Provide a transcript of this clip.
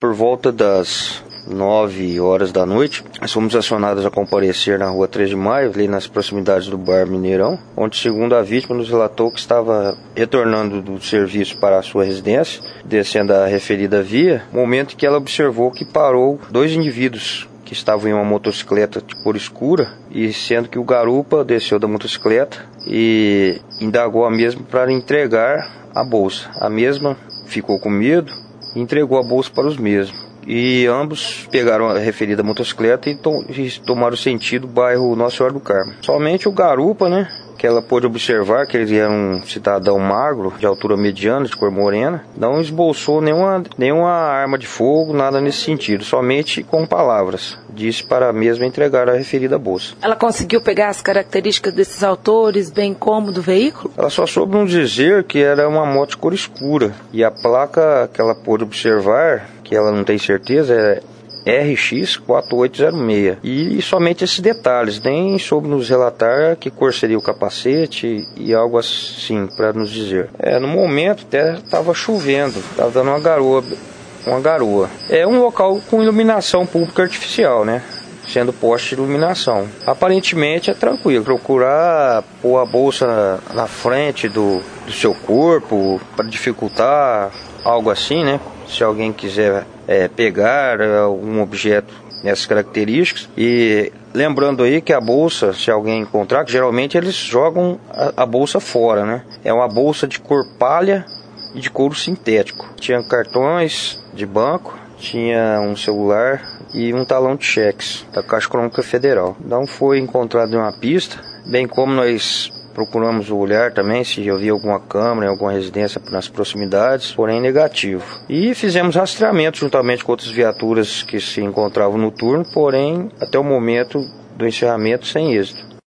Por volta das 9 horas da noite, nós fomos acionados a comparecer na rua 3 de Maio, ali nas proximidades do bar Mineirão, onde, segundo a vítima, nos relatou que estava retornando do serviço para a sua residência, descendo a referida via, momento em que ela observou que parou 2 indivíduos que estavam em uma motocicleta de cor escura, e sendo que o garupa desceu da motocicleta e indagou a mesma para entregar a bolsa. A mesma ficou com medo e entregou a bolsa para os mesmos. E ambos pegaram a referida motocicleta e tomaram sentido do bairro Nossa Senhora do Carmo. Somente o garupa, que ela pôde observar que ele era um cidadão magro, de altura mediana, de cor morena, não esboçou nenhuma arma de fogo, nada nesse sentido, somente com palavras. Disse para a mesma entregar a referida bolsa. Ela conseguiu pegar as características desses autores, bem como do veículo? Ela só soube nos dizer que era uma moto de cor escura, e a placa que ela pôde observar, que ela não tem certeza, é RX-4806. E somente esses detalhes, nem soube nos relatar que cor seria o capacete e algo assim para nos dizer. No momento até estava chovendo, estava dando uma garoa. É um local com iluminação pública artificial, sendo poste de iluminação. Aparentemente é tranquilo. Procurar pôr a bolsa na frente do seu corpo para dificultar algo assim, se alguém quiser pegar algum objeto nessas características. E lembrando aí que a bolsa, se alguém encontrar, que geralmente eles jogam a bolsa fora, É uma bolsa de cor palha e de couro sintético. Tinha cartões de banco, tinha um celular e um talão de cheques da Caixa Econômica Federal. Não foi encontrado em uma pista, bem como nós procuramos olhar também se havia alguma câmera em alguma residência nas proximidades, porém negativo. E fizemos rastreamento juntamente com outras viaturas que se encontravam no turno, porém até o momento do encerramento sem êxito.